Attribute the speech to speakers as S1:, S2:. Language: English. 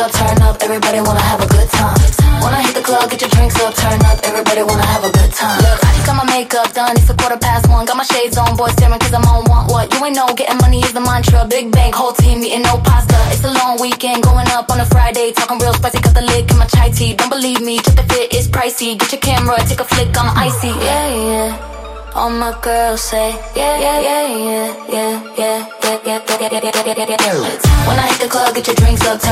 S1: up, turn up, everybody wanna have a good time. When I hit the club, get your drinks up, turn up, everybody wanna have a good time. Look, I just got my makeup done, it's 1:15, got my shades on, boys staring cause I'm on one. What, you ain't know, getting money is the mantra, big bank, whole team eating no pasta. It's a long weekend, going up on a Friday, talking real spicy, got the lick in my chai tea. Don't believe me, check the fit, it's pricey, get your camera, take a flick, I'm icy. Yeah, yeah. All my girls say, yeah, yeah, yeah, yeah, yeah, yeah, yeah, yeah, yeah, yeah, yeah, yeah, yeah. When I hit the club, get your drinks up.